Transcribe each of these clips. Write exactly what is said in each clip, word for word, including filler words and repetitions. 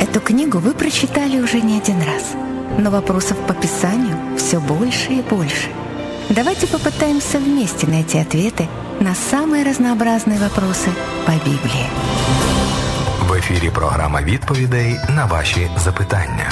Эту книгу вы прочитали уже не один раз, но вопросов по Писанию все больше и больше. Давайте попытаемся вместе найти ответы на самые разнообразные вопросы по Біблії. В ефірі програма відповідей на ваші запитання.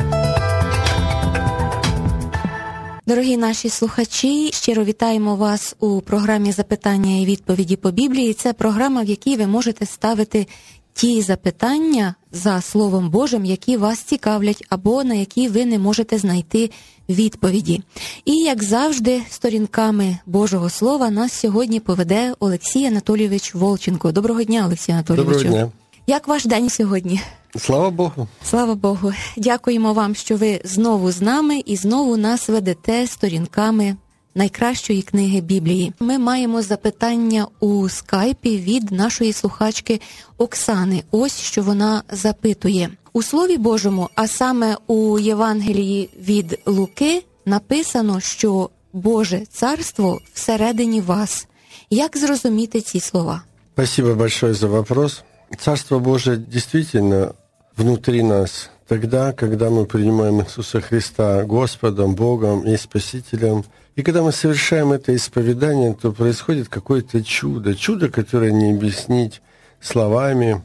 Дорогі наші слухачі, щиро вітаємо вас у програмі «Запитання і відповіді по Біблії». Це програма, в якій ви можете ставити ті запитання за Словом Божим, які вас цікавлять, або на які ви не можете знайти відповіді. І, як завжди, сторінками Божого Слова нас сьогодні поведе Олексій Анатолійович Волченко. Доброго дня, Олексій Анатолійовичу. Доброго дня. Як ваш день сьогодні? Слава Богу. Слава Богу. Дякуємо вам, що ви знову з нами і знову нас ведете сторінками найкращої книги Біблії. Ми маємо запитання у скайпі від нашої слухачки Оксани. Ось що вона запитує. У Слові Божому, а саме у Євангелії від Луки, написано, що Боже царство всередині вас. Як зрозуміти ці слова? Спасибо большое за вопрос. Царство Божие действительно внутри нас тогда, когда мы принимаем Иисуса Христа Господом, Богом и Спасителем. И когда мы совершаем это исповедание, то происходит какое-то чудо. Чудо, которое не объяснить словами,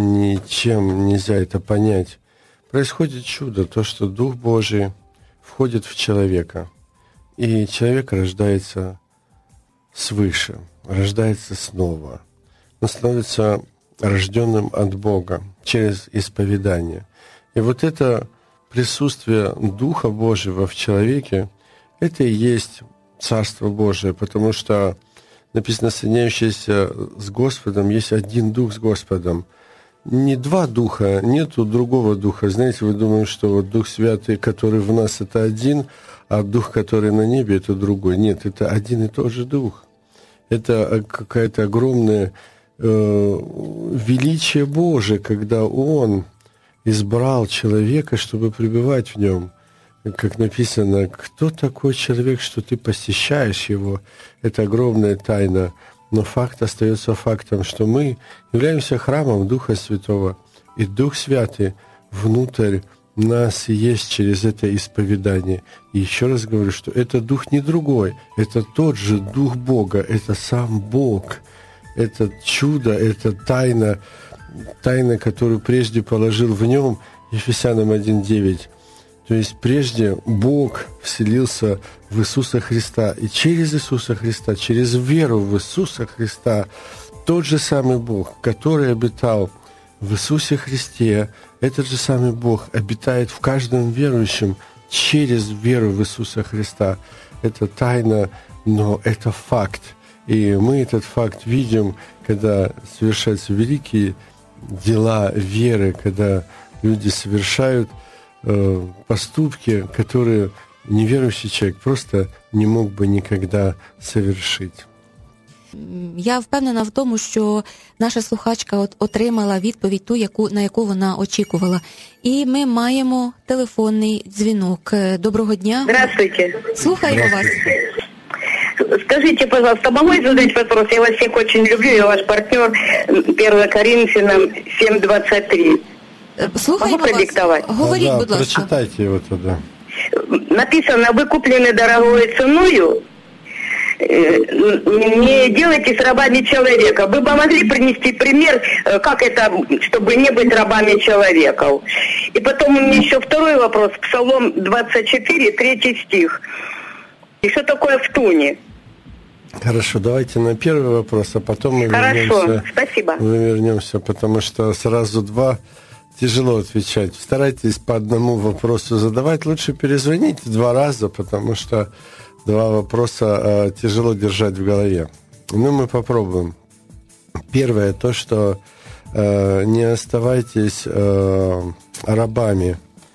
ничем нельзя это понять. Происходит чудо, то, что Дух Божий входит в человека. И человек рождается свыше, рождается снова. Он становится рожденным от Бога через исповедание. И вот это присутствие Духа Божьего в человеке, это и есть Царство Божие, потому что написано, соединяющийся с Господом, есть один Дух с Господом. Не два Духа, нету другого Духа. Знаете, вы думаете, что вот Дух Святый, который в нас, это один, а Дух, который на небе, это другой. Нет, это один и тот же Дух. Это какая-то огромная э, величие Божие, когда Он избрал человека, чтобы пребывать в нем. Как написано, кто такой человек, что ты посещаешь его? Это огромная тайна. Но факт остается фактом, что мы являемся храмом Духа Святого. И Дух Святый внутрь нас есть через это исповедание. И еще раз говорю, что это Дух не другой. Это тот же Дух Бога. Это сам Бог. Это чудо, это тайна, тайна, которую прежде положил в нем, Ефесянам один девять. То есть прежде Бог вселился в Иисуса Христа. И через Иисуса Христа, через веру в Иисуса Христа, тот же самый Бог, который обитал в Иисусе Христе, этот же самый Бог обитает в каждом верующем через веру в Иисуса Христа. Это тайна, но это факт. И мы этот факт видим, когда совершаются великие дела веры, когда люди совершают э, поступки, которые неверующий человек просто не мог бы никогда совершить. Я впевнена в тому, що наша слухачка от отримала відповідь ту, яку, на яку вона очікувала. І ми маємо телефонний дзвінок. Доброго дня. Здравствуйте. Слухаємо вас. Скажите, пожалуйста, могу я задать вопрос? Я вас всех очень люблю, я ваш партнер, первое Коринфянам семь двадцать три. Слухаємо могу продиктовать? Вас. Говоріть, да, будь ласка. Прочитайте его тогда. Написано, вы куплены дорогой ценою, не делайтесь рабами человека. Вы бы могли принести пример, как это, чтобы не быть рабами человеков? И потом у меня еще второй вопрос. Псалом двадцать четыре, третий стих. И что такое втуни? Хорошо, давайте на первый вопрос, а потом мы Хорошо, вернемся. спасибо. Мы вернемся, потому что сразу два тяжело отвечать. Старайтесь по одному вопросу задавать. Лучше перезвоните два раза, потому что два вопроса э, тяжело держать в голове. Ну, мы попробуем. Первое, то, что э, не оставайтесь э, рабами.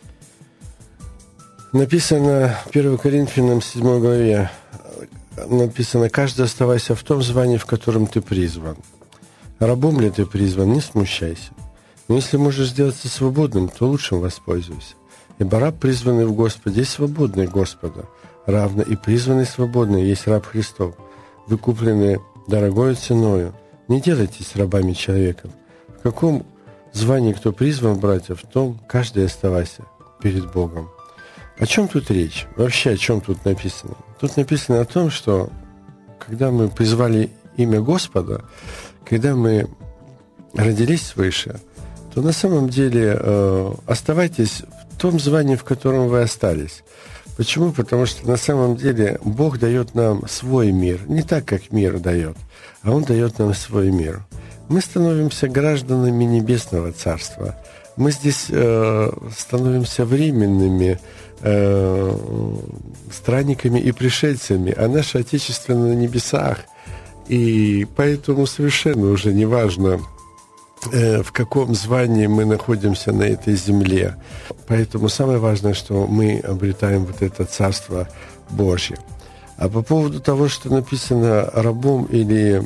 Написано первое Коринфянам седьмой главе, написано, каждый оставайся в том звании, в котором ты призван. Рабом ли ты призван, не смущайся. Но если можешь сделаться свободным, то лучшим воспользуйся. Ибо раб, призванный в Господе, есть свободный Господа. Равно и призванный свободный есть раб Христов. Вы куплены дорогою ценою. Не делайтесь рабами человеков. В каком звание, кто призван, братья, в том, каждый оставайся перед Богом. О чем тут речь? Вообще, о чем тут написано? Тут написано о том, что когда мы призвали имя Господа, когда мы родились свыше, то на самом деле э, оставайтесь в том звании, в котором вы остались. Почему? Потому что на самом деле Бог дает нам свой мир. Не так, как мир дает, а Он дает нам свой мир. Мы становимся гражданами Небесного Царства. Мы здесь э, становимся временными э, странниками и пришельцами, а наше Отечество на небесах. И поэтому совершенно уже не важно, в каком звании мы находимся на этой земле. Поэтому самое важное, что мы обретаем вот это Царство Божье. А по поводу того, что написано рабом или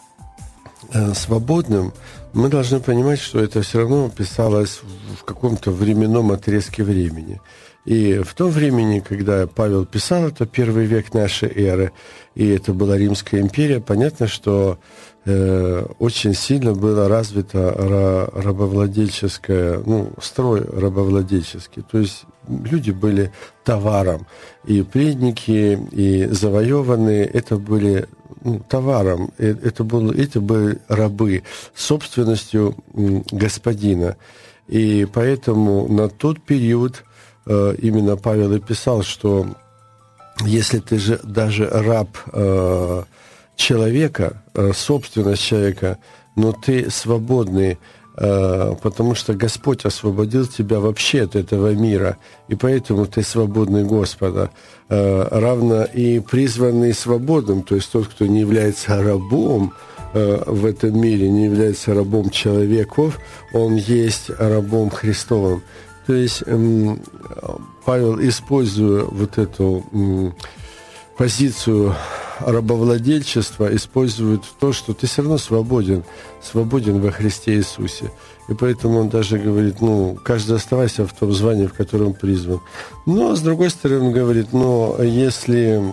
э, свободным, мы должны понимать, что это все равно писалось в каком-то временном отрезке времени. И в том времени, когда Павел писал, это первый век нашей эры, и это была Римская империя, понятно, что э, очень сильно было развито рабовладельческое, ну, строй рабовладельческий. То есть люди были товаром, и пленники, и завоеванные, это были ну, товаром, это, было, это были рабы, собственностью господина. И поэтому на тот период именно Павел и писал, что если ты же даже раб э, человека, э, собственность человека, но ты свободный, э, потому что Господь освободил тебя вообще от этого мира, и поэтому ты свободный Господа. Э, равно и призванный свободным, то есть тот, кто не является рабом э, в этом мире, не является рабом человеков, он есть рабом Христовым. То есть эм, Павел, используя вот эту эм, позицию рабовладельчества, использует то, что ты все равно свободен, свободен во Христе Иисусе. И поэтому он даже говорит, ну, каждый оставайся в том звании, в котором призван. Но, с другой стороны, он говорит, но если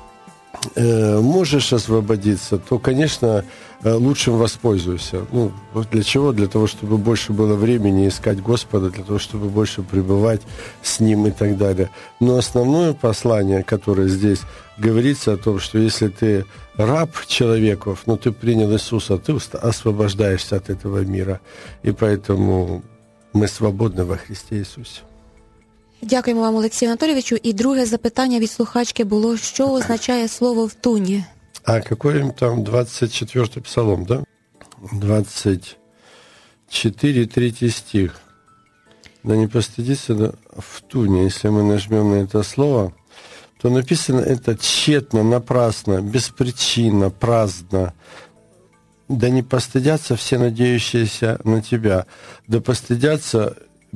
э, можешь освободиться, то, конечно, лучшим воспользуйся. Ну, для чего? Для того, чтобы больше было времени искать Господа, для того, чтобы больше пребывать с Ним и так далее. Но основное послание, которое здесь говорится о том, что если ты раб человеков, но ты принял Иисуса, ты освобождаешься от этого мира. И поэтому мы свободны во Христе Иисусе. Дякуємо вам, Олексію Анатолійовичу. І друге запитання від слухачки було, що означає слово «втуні»? А какой там двадцать четвёртый псалом, да? двадцать четыре, третий стих. Да не постыдиться да, втуне, если мы нажмем на это слово, то написано это тщетно, напрасно, беспричинно, праздно. Да не постыдятся все надеющиеся на тебя, да постыдятся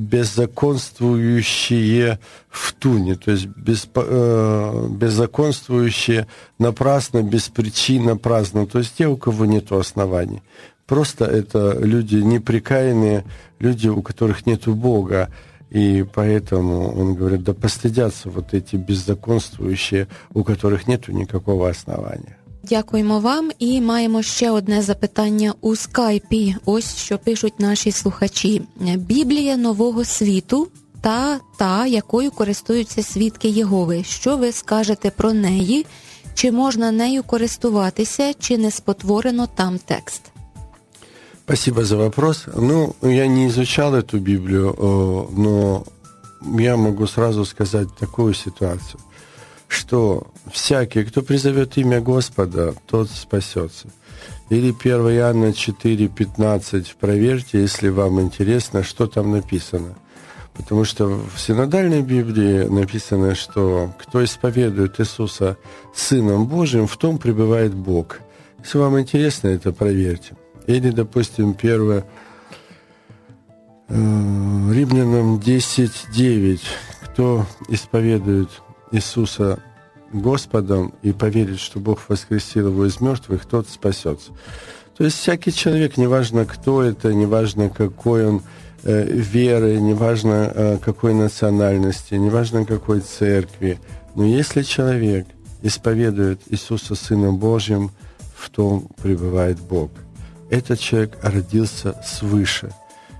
беззаконствующие в туне, то есть без, э, беззаконствующие напрасно, беспричинно, праздно, то есть те, у кого нет оснований. Просто это люди неприкаянные, люди, у которых нет Бога, и поэтому он говорит, да постыдятся вот эти беззаконствующие, у которых нет никакого основания. Дякуємо вам. І маємо ще одне запитання у скайпі. Ось що пишуть наші слухачі. Біблія Нового Світу та та, якою користуються свідки Єгови. Що ви скажете про неї? Чи можна нею користуватися, чи не спотворено там текст? Спасибо за вопрос. Ну, я не изучал эту Библию, но я могу сразу сказать такую ситуацию, что всякий, кто призовет имя Господа, тот спасется. Или первое Иоанна четыре пятнадцать. Проверьте, если вам интересно, что там написано. Потому что в синодальной Библии написано, что кто исповедует Иисуса Сыном Божьим, в том пребывает Бог. Если вам интересно, это проверьте. Или, допустим, первое Римлянам десять девять. Кто исповедует Иисуса Господом и поверит, что Бог воскресил его из мертвых, тот спасется. То есть всякий человек, неважно кто это, неважно какой он э, веры, неважно э, какой национальности, неважно какой церкви, но если человек исповедует Иисуса Сыном Божьим, в том пребывает Бог. Этот человек родился свыше.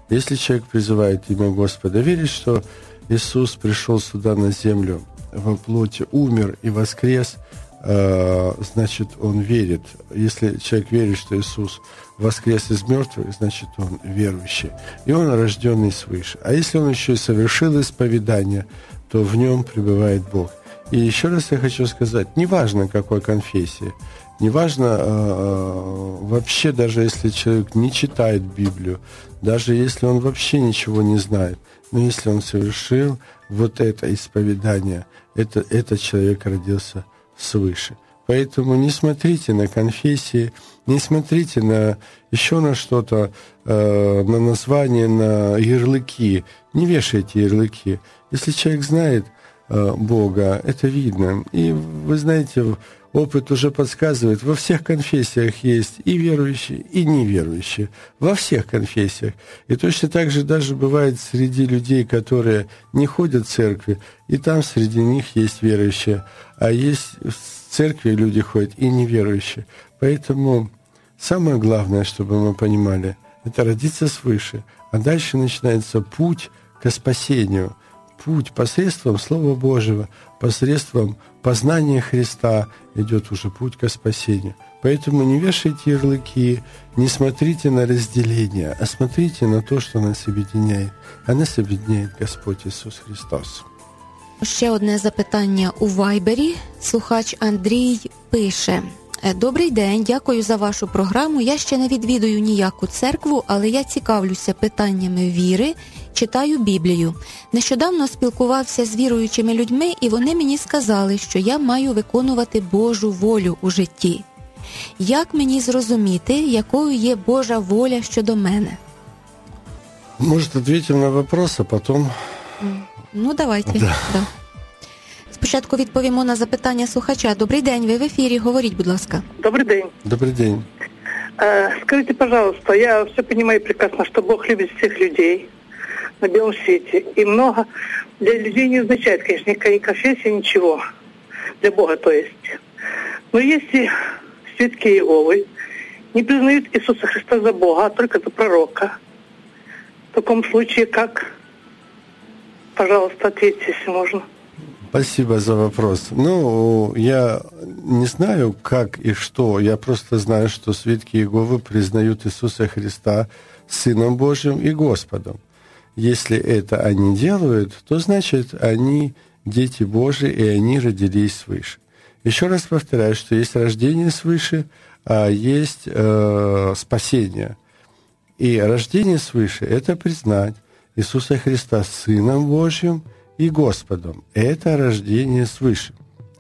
Если человек призывает имя Господа, верит, что Иисус пришел сюда на землю во плоти, умер и воскрес, значит, он верит. Если человек верит, что Иисус воскрес из мертвых, значит, он верующий. И он рожденный свыше. А если он еще и совершил исповедание, то в нем пребывает Бог. И еще раз я хочу сказать, неважно, какой конфессии, неважно вообще, даже если человек не читает Библию, даже если он вообще ничего не знает, но если он совершил вот это исповедание, это, этот человек родился свыше. Поэтому не смотрите на конфессии, не смотрите на еще на что-то, э, на название, на ярлыки. Не вешайте ярлыки. Если человек знает э, Бога, это видно. И вы знаете, опыт уже подсказывает, во всех конфессиях есть и верующие, и неверующие. Во всех конфессиях. И точно так же даже бывает среди людей, которые не ходят в церкви, и там среди них есть верующие. А есть в церкви люди ходят и неверующие. Поэтому самое главное, чтобы мы понимали, это родиться свыше. А дальше начинается путь к спасению. Путь посредством Слова Божьего, посредством познания Христа идет уже путь к спасению. Поэтому не вешайте ярлыки, не смотрите на разделение, а смотрите на то, что нас объединяет. А нас объединяет Господь Иисус Христос. Ще одне запитання у Вайбері. Слухач Андрій пише: «Добрий день, дякую за вашу програму. Я ще не відвідую ніяку церкву, але я цікавлюся питаннями віри, читаю Біблію. Нещодавно спілкувався з віруючими людьми, і вони мені сказали, що я маю виконувати Божу волю у житті. Як мені зрозуміти, якою є Божа воля щодо мене?» Может, ответим на вопрос, а потом... Ну, давайте. Да. Да. Спочатку відповімо на запитання слухача. Добрий день, ви в ефірі, говоріть, будь ласка. Добрый день. Добрый день. Э, скажите, пожалуйста, я все понимаю прекрасно, что Бог любит всех людей на белом свете. И много для людей не означает, конечно, ни конфессия, ничего. Для Бога, то есть. Но если свидетели Иеговы не признают Иисуса Христа за Бога, а только за пророка, в таком случае как? Пожалуйста, ответьте, если можно. Спасибо за вопрос. Ну, я не знаю, как и что. Я просто знаю, что свидетели Иеговы признают Иисуса Христа Сыном Божьим и Господом. Если это они делают, то значит, они дети Божьи, и они родились свыше. Еще раз повторяю, что есть рождение свыше, а есть э, спасение. И рождение свыше – это признать Иисуса Христа Сыном Божьим и Господом. Это рождение свыше.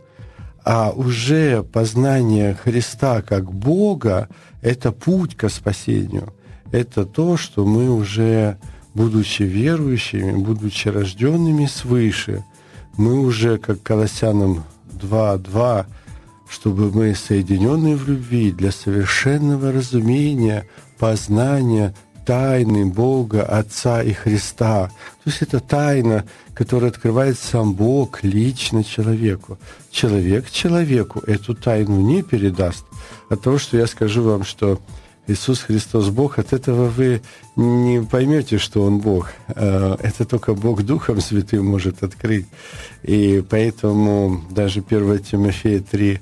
А уже познание Христа как Бога – это путь к спасению. Это то, что мы уже, будучи верующими, будучи рожденными свыше, мы уже, как Колоссянам два два, чтобы мы, соединенные в любви, для совершенного разумения, познания тайны Бога, Отца и Христа. То есть это тайна, которая открывает сам Бог лично человеку. Человек человеку эту тайну не передаст. От того, что я скажу вам, что Иисус Христос Бог, от этого вы не поймете, что Он Бог. Это только Бог Духом Святым может открыть. И поэтому даже первое Тимофея три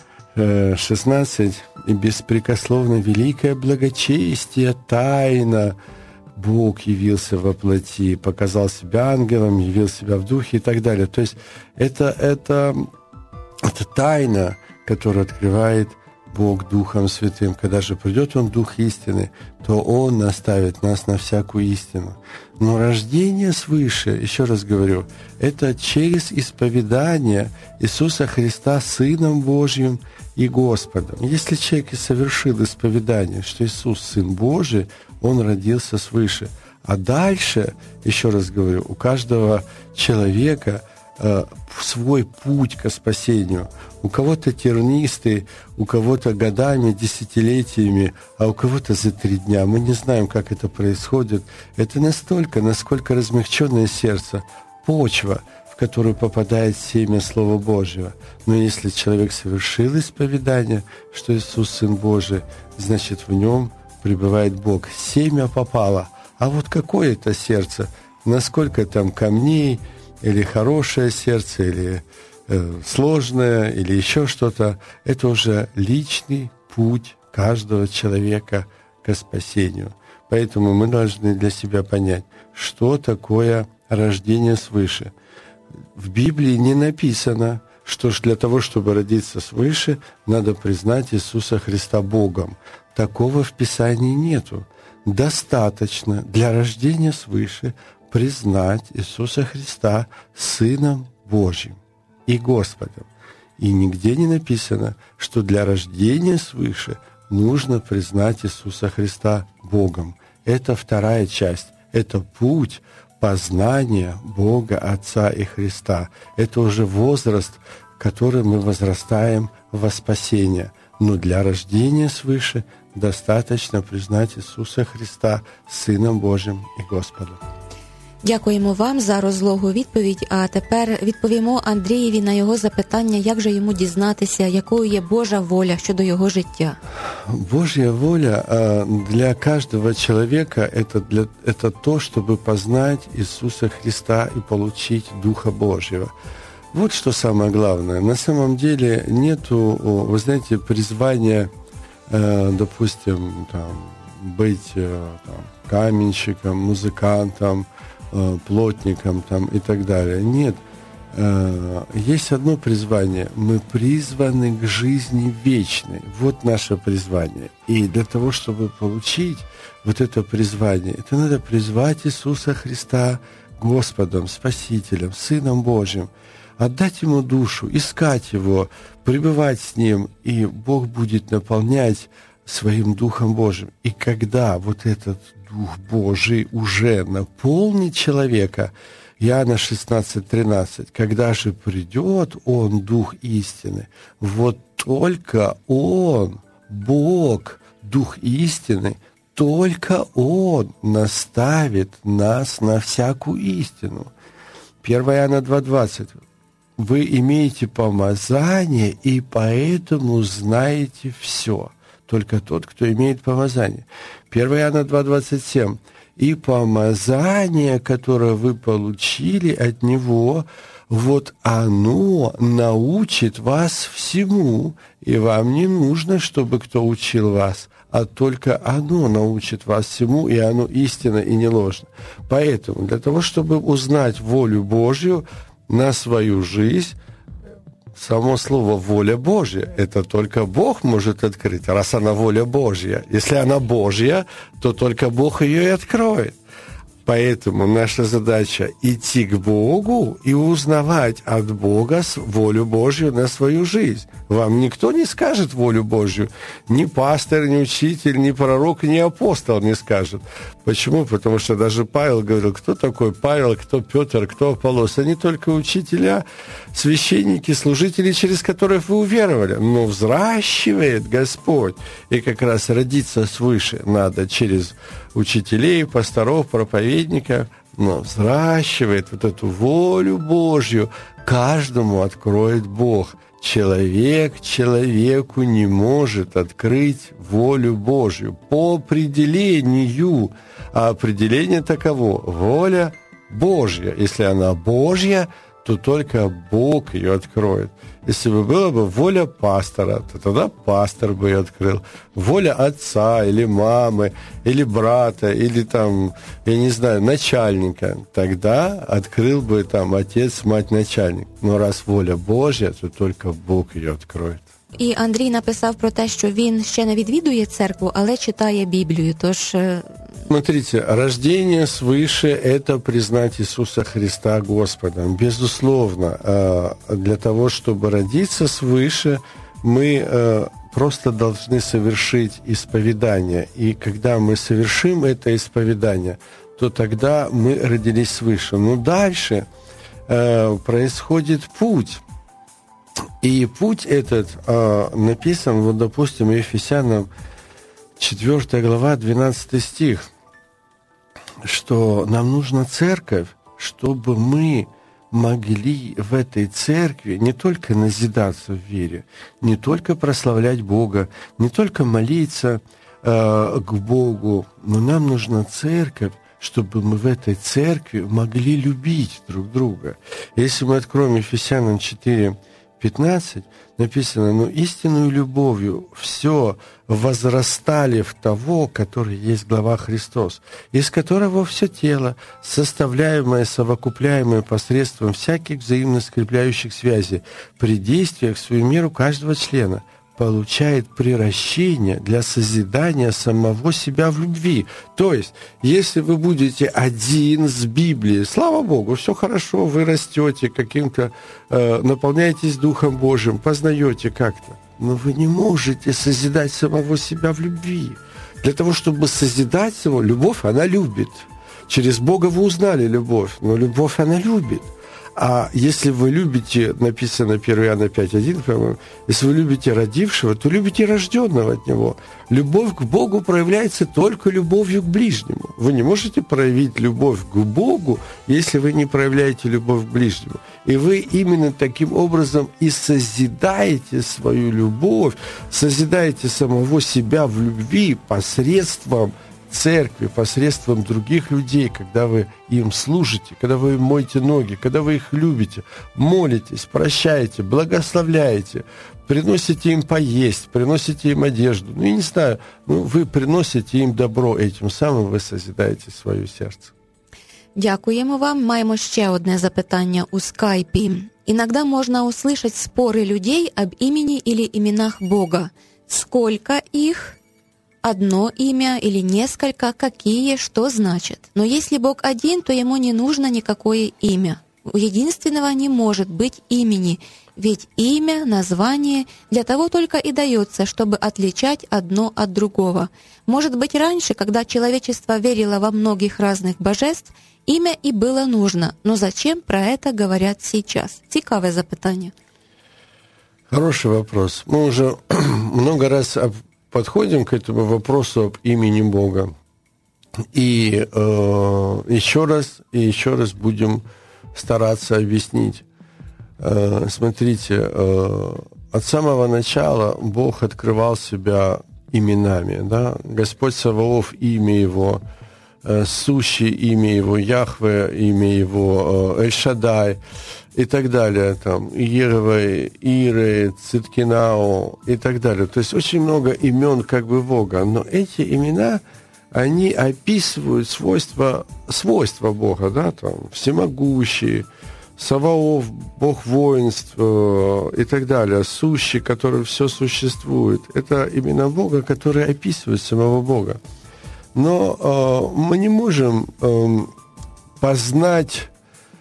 шестнадцать, и беспрекословно великое благочестие, тайна, Бог явился во плоти, показал себя ангелом, явил себя в духе и так далее. То есть это, это, это тайна, которую открывает Бог Духом Святым. Когда же придет Он, Дух истины, то Он наставит нас на всякую истину. Но рождение свыше, еще раз говорю, это через исповедание Иисуса Христа Сыном Божьим и Господом. Если человек и совершил исповедание, что Иисус Сын Божий, Он родился свыше. А дальше, еще раз говорю, у каждого человека э, свой путь к спасению. У кого-то тернистый, у кого-то годами, десятилетиями, а у кого-то за три дня. Мы не знаем, как это происходит. Это настолько, насколько размягченное сердце, почва, в которую попадает семя Слова Божьего. Но если человек совершил исповедание, что Иисус Сын Божий, значит, в нем пребывает Бог. Семя попало, А вот какое это сердце, насколько там камней, или хорошее сердце, или э, сложное, или еще что-то, это уже личный путь каждого человека к спасению. Поэтому мы должны для себя понять, что такое рождение свыше. В Библии не написано, что для того, чтобы родиться свыше, надо признать Иисуса Христа Богом. Такого в Писании нету. Достаточно для рождения свыше признать Иисуса Христа Сыном Божьим и Господом. И нигде не написано, что для рождения свыше нужно признать Иисуса Христа Богом. Это вторая часть. Это путь познания Бога, Отца и Христа. Это уже возраст, в который мы возрастаем во спасение. Но для рождения свыше достаточно признать Иисуса Христа Сином Божим і Господом. Дякуємо вам за розлогу відповідь, а тепер відповімо Андрієві на його запитання, як же йому дізнатися, якою є Божа воля щодо його життя. Божья воля для каждого человека это, для, это то, чтобы познать Иисуса Христа и получить Духа Божьего. Вот что самое главное. На самом деле нету, вы знаете, призвания, допустим, там, быть там, каменщиком, музыкантом, плотником там, и так далее. Нет. Есть одно призвание. Мы призваны к жизни вечной. Вот наше призвание. И для того, чтобы получить вот это призвание, это надо призвать Иисуса Христа Господом, Спасителем, Сыном Божьим, отдать Ему душу, искать Его, пребывать с Ним, и Бог будет наполнять Своим Духом Божьим. И когда вот этот Дух Божий уже наполнит человека, Иоанна шестнадцать тринадцать, когда же придет Он, Дух истины, вот только Он, Бог, Дух истины, только Он наставит нас на всякую истину. первое Иоанна два двадцать. Вы имеете помазание, и поэтому знаете все. Только тот, кто имеет помазание. первое Иоанна два двадцать семь. И помазание, которое вы получили от Него, вот оно научит вас всему, и вам не нужно, чтобы кто учил вас, а только оно научит вас всему, и оно истинно и не ложно. Поэтому для того, чтобы узнать волю Божью на свою жизнь, само слово «воля Божья» — это только Бог может открыть, раз она воля Божья. Если она Божья, то только Бог ее и откроет. Поэтому наша задача — идти к Богу и узнавать от Бога волю Божью на свою жизнь. Вам никто не скажет волю Божью. Ни пастор, ни учитель, ни пророк, ни апостол не скажет. Почему? Потому что даже Павел говорил, кто такой Павел, кто Петр, кто Аполлос. Они только учителя, священники, служители, через которых вы уверовали. Но взращивает Господь. И как раз родиться свыше надо через учителей, пасторов, проповедников, но взращивает вот эту волю Божью, каждому откроет Бог. Человек человеку не может открыть волю Божью по определению, а определение таково: воля Божья. Если она Божья, то только Бог ее откроет. Если бы была бы воля пастора, то тогда пастор бы ее открыл. Воля отца или мамы, или брата, или там, я не знаю, начальника, тогда открыл бы там отец, мать, начальник. Но раз воля Божья, то только Бог ее откроет. І Андрій написав про те, що він ще не відвідує церкву, але читає Біблію, тож... Смотрите, рождение свыше – это признать Иисуса Христа Господом. Безусловно, для того, чтобы родиться свыше, мы просто должны совершить исповедание. И когда мы совершим это исповедание, то тогда мы родились свыше. Но дальше происходит путь. И путь этот написан, вот, допустим, Ефесянам четвёртая глава, двенадцатый стих, что нам нужна церковь, чтобы мы могли в этой церкви не только назидаться в вере, не только прославлять Бога, не только молиться э, к Богу, но нам нужна церковь, чтобы мы в этой церкви могли любить друг друга. Если мы откроем Ефесянам четыре пятнадцать, написано: «Но истинную любовью все возрастали в того, который есть глава Христос, из которого все тело, составляемое, совокупляемое посредством всяких взаимно скрепляющих связей, при действиях в свою меру каждого члена, получает приращение для созидания самого себя в любви». То есть, если вы будете один с Библией, слава Богу, все хорошо, вы растете каким-то, э, наполняетесь Духом Божьим, познаете как-то, но вы не можете созидать самого себя в любви. Для того, чтобы созидать его, любовь, она любит. Через Бога вы узнали любовь, но любовь, она любит. А если вы любите, написано первое Иоанна пять один, по-моему, если вы любите родившего, то любите рожденного от него. Любовь к Богу проявляется только любовью к ближнему. Вы не можете проявить любовь к Богу, если вы не проявляете любовь к ближнему. И вы именно таким образом и созидаете свою любовь, созидаете самого себя в любви посредством церкви, посредством других людей, когда вы им служите, когда вы им моете ноги, когда вы их любите, молитесь, прощаете, благословляете, приносите им поесть, приносите им одежду. Ну, я не знаю, ну, вы приносите им добро, этим самым ви созидаєте своє серце. Дякуємо вам. Маємо ще одне запитання у скайпі. Иногда можно услышать споры людей об имени или именах Бога. Сколько их? Одно имя или несколько, какие, что значит. Но если Бог один, то ему не нужно никакое имя. У единственного не может быть имени, ведь имя, название для того только и дается, чтобы отличать одно от другого. Может быть, раньше, когда человечество верило во многих разных божеств, имя и было нужно. Но зачем про это говорят сейчас? Цікаве запитання. Хороший вопрос. Мы уже много раз подходим к этому вопросу об имени Бога. И э, еще раз, и еще раз будем стараться объяснить. Э, смотрите, э, от самого начала Бог открывал себя именами. Да? Господь Саваоф, имя Его, э, Сущий, имя Его, Яхве, имя Его, э, Эль-Шадай и так далее, там, Иерве, Ире, Циткинау и так далее. То есть очень много имен как бы Бога, но эти имена, они описывают свойства, свойства Бога, да, там, всемогущий, Саваоф, Бог воинств э, и так далее, Сущий, который все существует. Это имена Бога, которые описывают самого Бога. Но э, мы не можем э, познать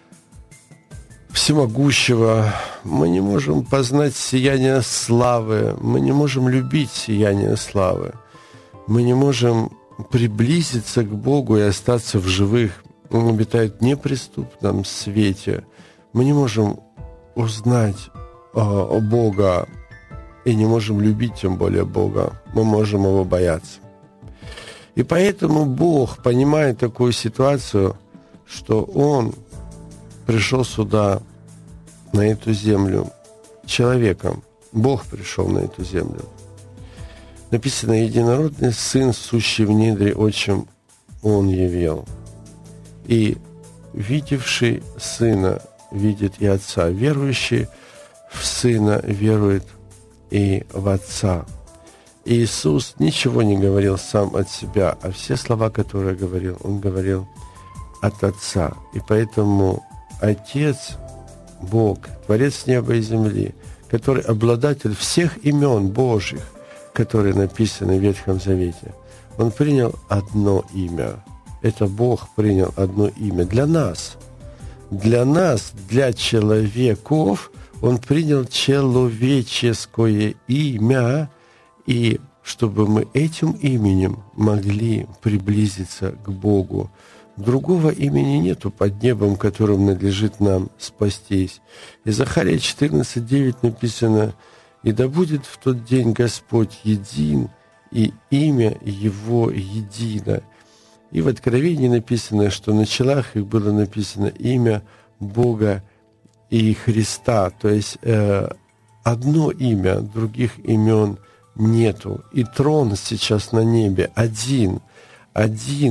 всемогущего, мы не можем познать сияние славы, мы не можем любить сияние славы, мы не можем приблизиться к Богу и остаться в живых. Он обитает в неприступном свете. Мы не можем узнать э, Бога и не можем любить, тем более Бога. Мы можем Его бояться. И поэтому Бог понимает такую ситуацию, что Он пришел сюда, на эту землю, человеком. Бог пришел на эту землю. Написано: единородный Сын, сущий в недре отчим, Он явил. И видевший Сына видит и Отца. Верующий в Сына верует и в Отца. И Иисус ничего не говорил сам от себя, а все слова, которые говорил, Он говорил от Отца. И поэтому Отец, Бог, Творец неба и земли, который обладатель всех имен Божьих, которые написаны в Ветхом Завете, Он принял одно имя. Это Бог принял одно имя для нас. Для нас, для человеков, Он принял человеческое имя, и чтобы мы этим именем могли приблизиться к Богу. Другого имени нету под небом, которым надлежит нам спастись. И Захария четырнадцать девять написано: «И да будет в тот день Господь един, и имя Его едино». И в Откровении написано, что на челах их было написано имя Бога и Христа. То есть э, одно имя, других имен нету. И трон сейчас на небе один, один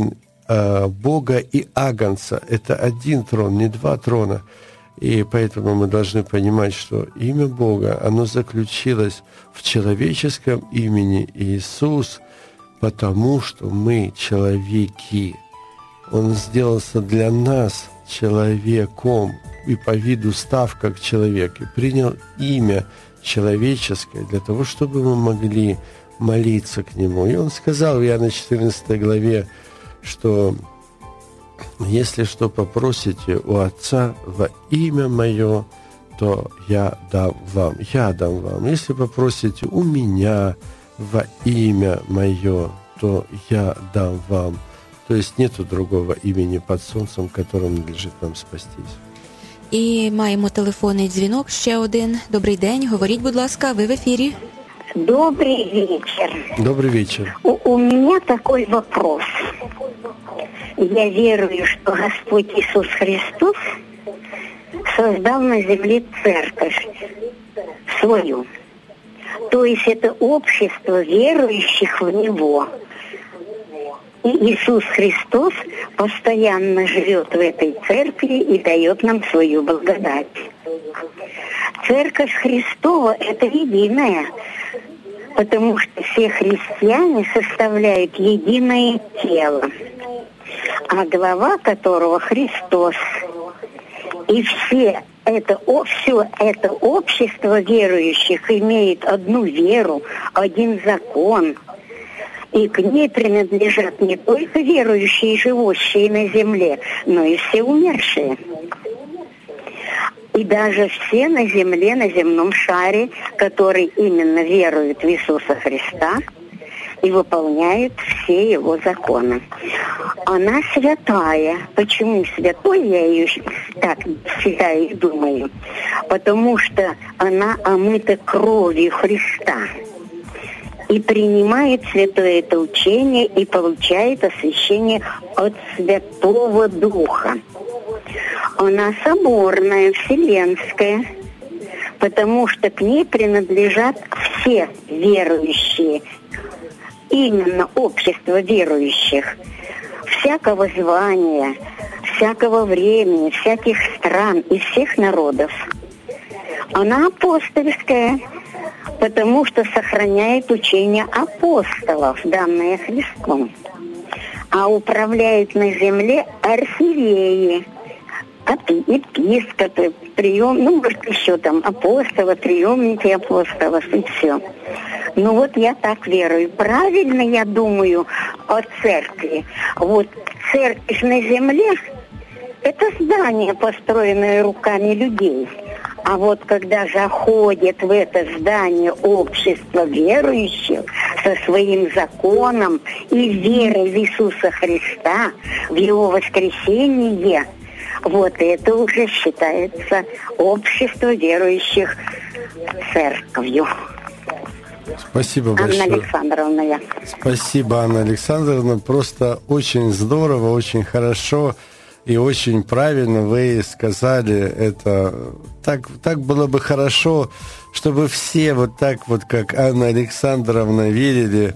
э, Бога и Агнца. Это один трон, не два трона. И поэтому мы должны понимать, что имя Бога, оно заключилось в человеческом имени Иисус, потому что мы человеки. Он сделался для нас человеком и по виду став как человек, и принял имя человеческое для того, чтобы мы могли молиться к Нему. И Он сказал в Иоанна четырнадцатой главе, что если что попросите у Отца во имя Мое, то я дам вам. Я дам вам. Если попросите у Меня во имя Мое, то я дам вам. То есть нету другого имени под сонцем, которым надлежит нам спастись. І маємо телефонний дзвінок ще один. Добрий день, говоріть, будь ласка, ви в ефірі. Добрый вечер. Добрый вечер. У, у меня такой вопрос. Я верую, что Господь Иисус Христос создал на земле церковь свою. То есть это общество верующих в Него. И Иисус Христос постоянно живет в этой церкви и дает нам свою благодать. Церковь Христова – это единая, потому что все христиане составляют единое тело, а глава которого Христос. И все это, все это общество верующих имеет одну веру, один закон. И к ней принадлежат не только верующие, живущие на земле, но и все умершие. И даже все на земле, на земном шаре, которые именно веруют в Иисуса Христа и выполняют все Его законы. Она святая. Почему святой, я ее так всегда и думаю? Потому что она омыта кровью Христа. И принимает святое это учение и получает освящение от Святого Духа. Она соборная, вселенская, потому что к ней принадлежат все верующие, именно общество верующих, всякого звания, всякого времени, всяких стран и всех народов. Она апостольская, потому что сохраняет учение апостолов, данное Христом. А управляют на земле архиереи, епископы, прием, ну, может, еще там апостолы, приемники апостолов и все. Ну вот я так верую. Правильно я думаю о церкви. Вот церковь на земле – это здание, построенное руками людей. А вот когда заходит в это здание общество верующих со своим законом и верой в Иисуса Христа, в Его воскресение, вот это уже считается общество верующих церковью. Спасибо большое. Анна Александровна. Я. Спасибо, Анна Александровна. Просто очень здорово, очень хорошо. И очень правильно вы сказали это. Так, так было бы хорошо, чтобы все вот так вот, как Анна Александровна, верили,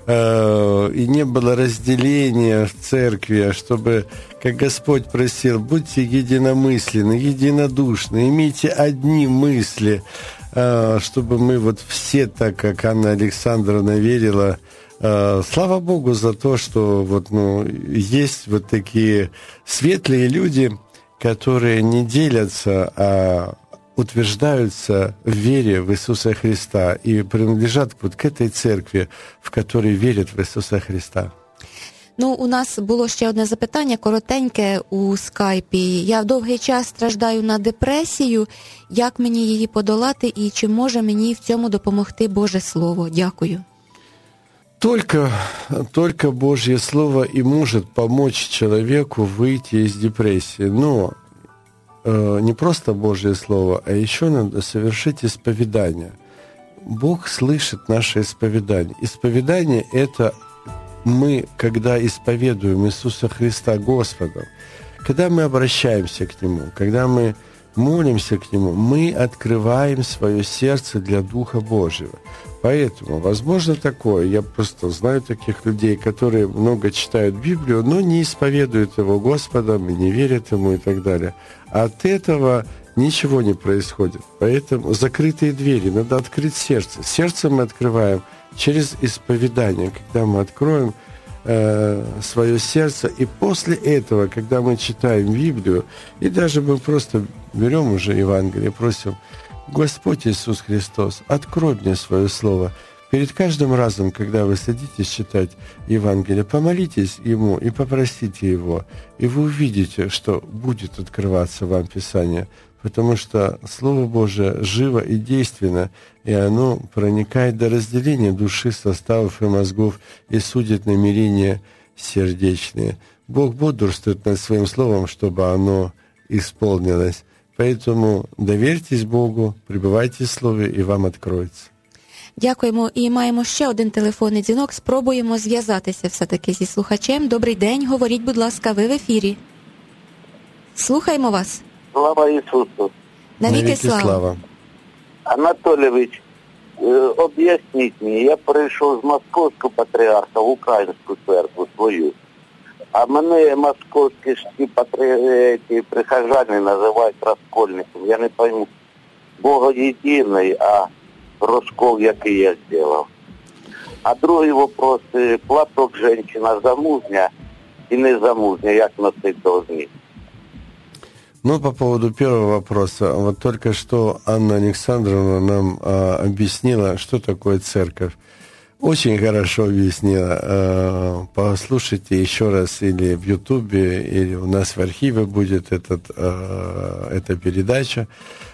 э, и не было разделения в церкви, чтобы, как Господь просил, будьте единомысленны, единодушны, имейте одни мысли, э, чтобы мы вот все, так как Анна Александровна верила. Слава Богу за то, что вот, ну, есть вот такие светлые люди, которые не делятся, а утверждаются в вере в Иисуса Христа и принадлежат вот к этой церкви, в которой верят в Иисуса Христа. Ну, у нас було ще одне запитання, коротеньке у скайпі. Я довгий час страждаю на депресію. Як мені її подолати і чи може мені в цьому допомогти Боже Слово? Дякую. Только, только Божье Слово и может помочь человеку выйти из депрессии. Но э, не просто Божье Слово, а еще надо совершить исповедание. Бог слышит наше исповедание. Исповедание – это мы, когда исповедуем Иисуса Христа Господом, когда мы обращаемся к Нему, когда мы молимся к Нему, мы открываем свое сердце для Духа Божьего. Поэтому, возможно, такое, я просто знаю таких людей, которые много читают Библию, но не исповедуют Его Господом, и не верят Ему и так далее. А от этого ничего не происходит. Поэтому закрытые двери, надо открыть сердце. Сердце мы открываем через исповедание, когда мы откроем э, свое сердце, и после этого, когда мы читаем Библию, и даже мы просто берем уже Евангелие, просим: Господь Иисус Христос, открой мне свое слово. Перед каждым разом, когда вы садитесь читать Евангелие, помолитесь Ему и попросите Его, и вы увидите, что будет открываться вам Писание, потому что Слово Божие живо и действенно, и оно проникает до разделения души, составов и мозгов и судит намерения сердечные. Бог бодрствует над Своим Словом, чтобы оно исполнилось. Поэтому доверьтесь Богу, пребывайте в Слові, і вам відкриється. Дякуємо. І маємо ще один телефонний дзвінок. Спробуємо зв'язатися все-таки зі слухачем. Добрий день, говоріть, будь ласка, ви в ефірі. Слухаємо вас. Слава Ісусу. Навіки слава. слава. Анатолійович, об'ясніть мені, я перейшов з Московського патріарха в Українську церкву свою. А мене московські ж патріархи, прихожани називають розкольником. Я не пойму, Богоєдиний, а розкол, який я зробив. А другий вопрос, платок жінка замужня і не замужня, як носить должны? Ну, по поводу первого вопроса. Вот только что Анна Александровна нам а, объяснила, что такое церковь. Очень хорошо объяснила. Послушайте еще раз или в Ютубе, или у нас в архиве будет этот, эта передача.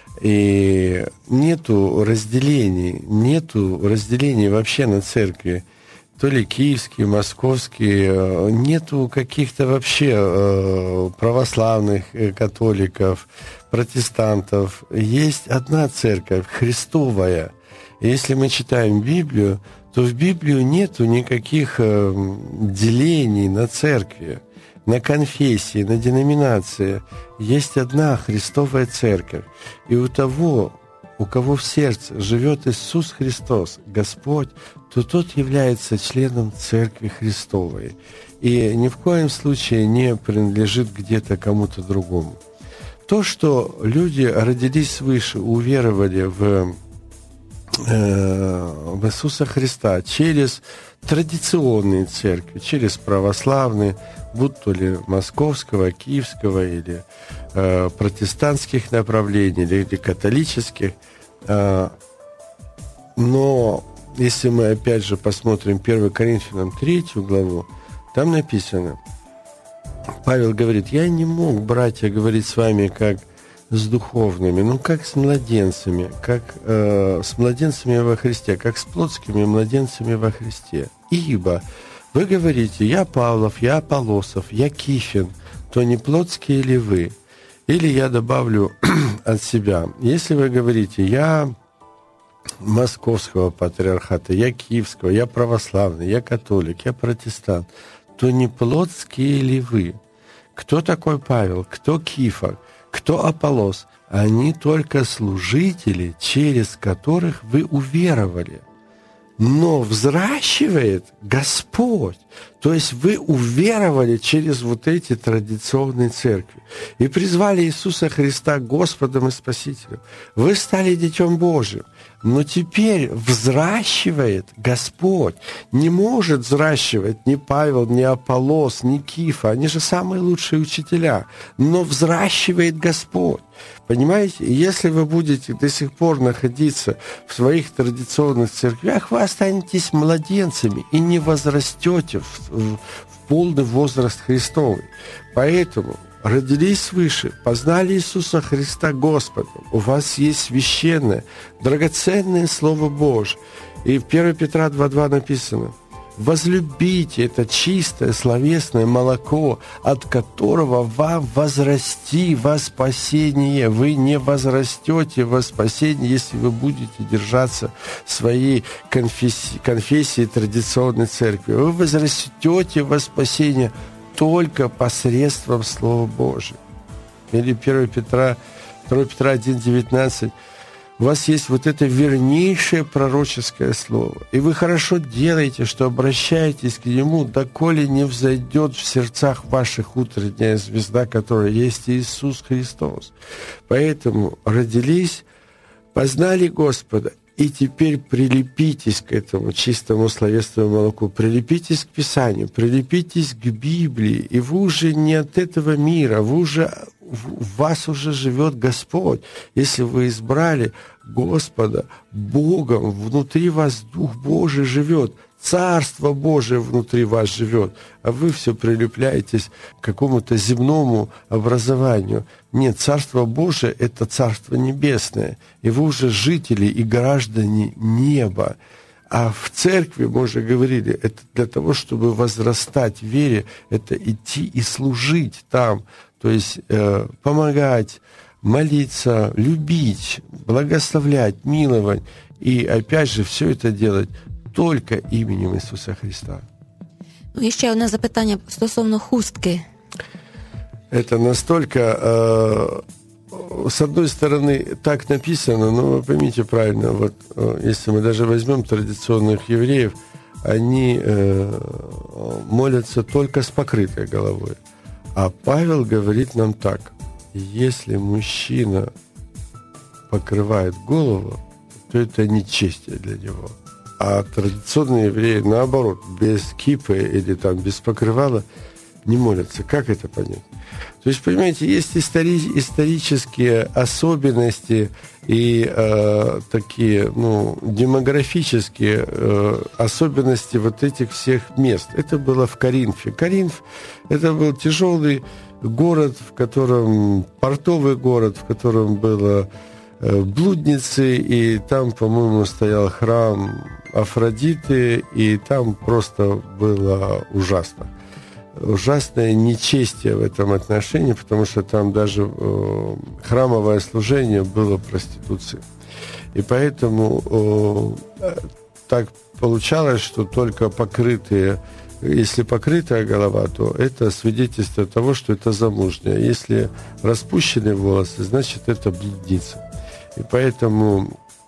И нету разделений, нету разделений вообще на церкви. То ли киевские, московские, нету каких-то вообще православных католиков, протестантов. Есть одна церковь, Христовая. И если мы читаем Библию, то в Библию нету никаких э, делений на церкви, на конфессии, на деноминации. Есть одна Христовая церковь. И у того, у кого в сердце живет Иисус Христос, Господь, то тот является членом Церкви Христовой. И ни в коем случае не принадлежит где-то кому-то другому. То, что люди родились свыше, уверовали в в Иисуса Христа через традиционные церкви, через православные, будь то ли московского, киевского или э, протестантских направлений, или, или католических. Э, но если мы опять же посмотрим первое Коринфянам третью главу, там написано, Павел говорит: я не мог, братья, говорить с вами как с духовными, ну как с младенцами, как э, с младенцами во Христе, как с плотскими младенцами во Христе. Ибо вы говорите: я Павлов, я Аполлосов, я Кифин, то не плотские ли вы? Или я добавлю от себя: если вы говорите: я московского патриархата, я киевского, я православный, я католик, я протестант, то не плотские ли вы? Кто такой Павел? Кто Кифа? Кто Аполлос? Они только служители, через которых вы уверовали. Но взращивает Господь. То есть вы уверовали через вот эти традиционные церкви и призвали Иисуса Христа Господом и Спасителем. Вы стали Детем Божьим. Но теперь взращивает Господь. Не может взращивать ни Павел, ни Аполлос, ни Кифа. Они же самые лучшие учителя. Но взращивает Господь. Понимаете? Если вы будете до сих пор находиться в своих традиционных церквях, вы останетесь младенцами и не возрастете в, в, в полный возраст Христовый. Поэтому родились свыше, познали Иисуса Христа Господом. У вас есть священное, драгоценное Слово Божие. И в первое Петра два два написано: возлюбите это чистое словесное молоко, от которого вам возрасти во спасение. Вы не возрастете во спасение, если вы будете держаться своей конфессии, конфессии традиционной церкви. Вы возрастете во спасение только посредством Слова Божьего. Или первое Петра второе Петра один девятнадцать. У вас есть вот это вернейшее пророческое слово. И вы хорошо делаете, что обращаетесь к нему, доколе не взойдет в сердцах ваших утренняя звезда, которая есть Иисус Христос. Поэтому родились, познали Господа, и теперь прилепитесь к этому чистому словесному молоку, прилепитесь к Писанию, прилепитесь к Библии, и вы уже не от этого мира, вы уже, в вас уже живет Господь. Если вы избрали Господа, Богом, внутри вас Дух Божий живет, Царство Божие внутри вас живет, а вы все прилепляетесь к какому-то земному образованию. Нет, Царство Божие – это Царство Небесное, и вы уже жители и граждане неба. А в церкви, мы уже говорили, это для того, чтобы возрастать в вере, это идти и служить там, то есть э, помогать, молиться, любить, благословлять, миловать. И опять же, все это делать только именем Ісуса Христа. Ну, і ще одне запитання стосовно хустки. Это настолько, э, с одной стороны, так написано, но вы поймите правильно, вот э, если мы даже возьмем традиционных евреев, они э, молятся только с покрытой головой. А Павел говорит нам так: если мужчина покрывает голову, то это нечестие для него. А традиционные евреи, наоборот, без кипы или там без покрывала не молятся. Как это понять? То есть, понимаете, есть истори- исторические особенности и э, такие, ну, демографические э, особенности вот этих всех мест. Это было в Коринфе. Коринф – это был тяжелый город, в котором, портовый город, в котором было э, блудницы, и там, по-моему, стоял храм Афродиты, и там просто было ужасно. Ужасное нечестие в этом отношении, потому что там даже э, храмовое служение было проституцией. И поэтому э, так получалось, что только покрытые, если покрытая голова, то это свидетельство того, что это замужняя. Если распущенные волосы, значит, это блудница. И поэтому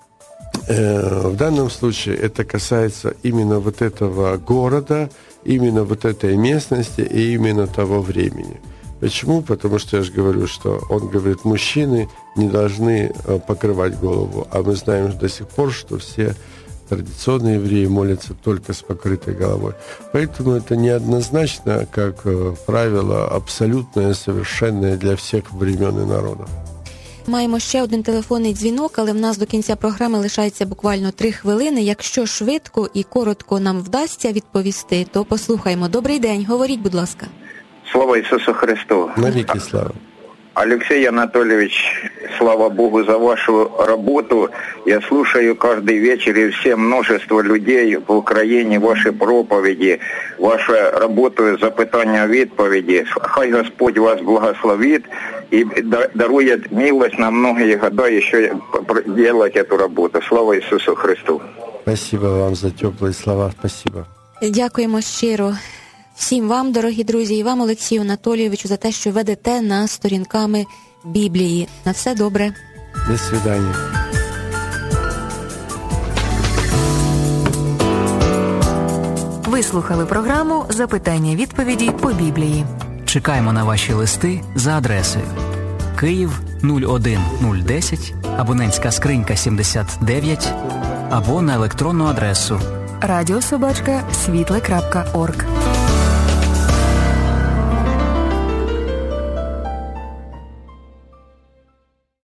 э, в данном случае это касается именно вот этого города, именно вот этой местности и именно того времени. Почему? Потому что я же говорю, что он говорит, мужчины не должны покрывать голову, а мы знаем до сих пор, что все традиционные евреи молятся только с покрытой головой. Поэтому это неоднозначно, как правило, абсолютное, совершенное для всех времен и народов. Маємо ще один телефонний дзвінок, але в нас до кінця програми лишається буквально три хвилини. Якщо швидко і коротко нам вдасться відповісти, то послухаємо. Добрий день, говоріть, будь ласка. Слава Ісусу Христу. Навіки слава. Алексей Анатольевич, слава Богу за вашу работу. Я слушаю каждый вечер и все множество людей в Украине, ваши проповеди, вашу работу запитання-відповіді. Хай Господь вас благословит и дарует милость на многие года еще делать эту работу. Слава Ісусу Христу. Спасибо вам за теплые слова. Спасибо. Дякуємо щиро. Всім вам, дорогі друзі, і вам, Олексію Анатолійовичу, за те, що ведете нас сторінками Біблії. На все добре. До свидання. Ви слухали програму «Запитання-відповіді по Біблії». Чекаємо на ваші листи за адресою Київ нуль один нуль десять, абонентська скринька сімдесят дев'ять, або на електронну адресу радіособачка світле крапка орг.